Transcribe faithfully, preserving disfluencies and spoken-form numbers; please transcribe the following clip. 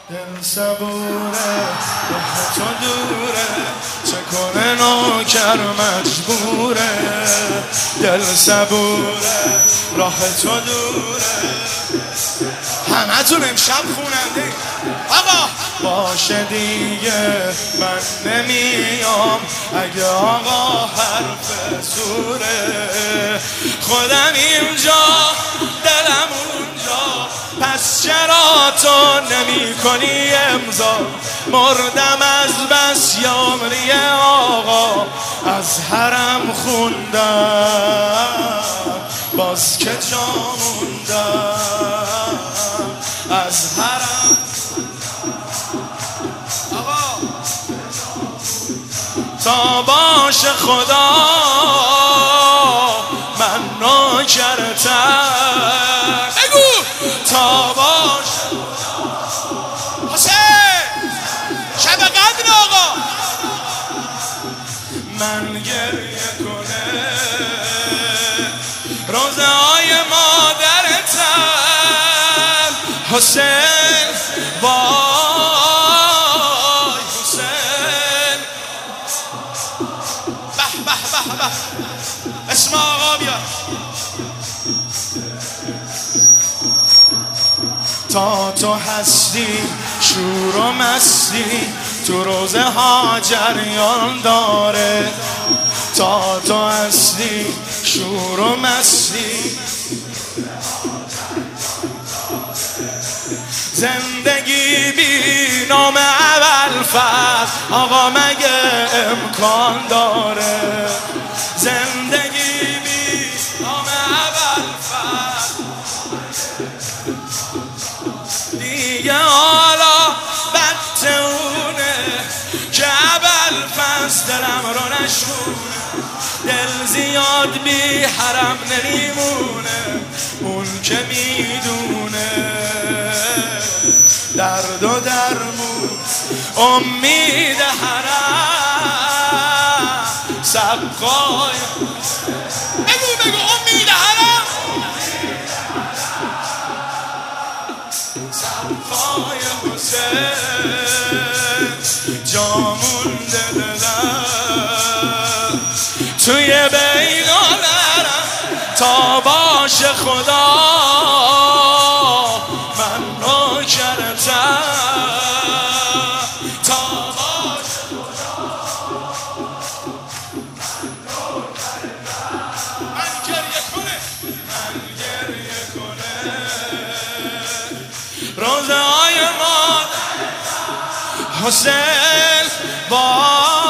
دل صبوره راه تو دوره، چه کنه نوکر مجبوره. دل صبوره راه تو دوره. همه تون امشب خوننده آقا باشه دیگه، من نمیام اگه آقا حرف سوره. خودم اینجا دلم اونجا، پس چرا تو نمی کنی امضا؟ مردم از بس یامری آقا، از حرم خوندم باز که جا موندم از حرم. آقا تا باش خدا من نوکرتم، بگو تا باش حسین شب قدر آقا. من گریه کنه روزه های مادرتم حسین، وای حسین. به به به به اسم آقا بیار. تا تو هستی شور و مستی، تو روزه ها جریان داره. تا تو هستی شور و مستی، زندگی بی نام اول فصل آقا مگه امکان داره؟ زندگی بی نام اول فصل دیگه حالا بدتونه که اول فصل دلم رو نشونه. دل زیاد بی حرم نمیمونه، اون که میدونه درد و درمون امید حرم سقای. بگو بگو امید حرم سقای حسین. جامونده دلم توی بین العرب، تا باش خدا من نوکرتم. تا باش خدا من گریه کنه، من گریه کنه روزه های مادر حسین. با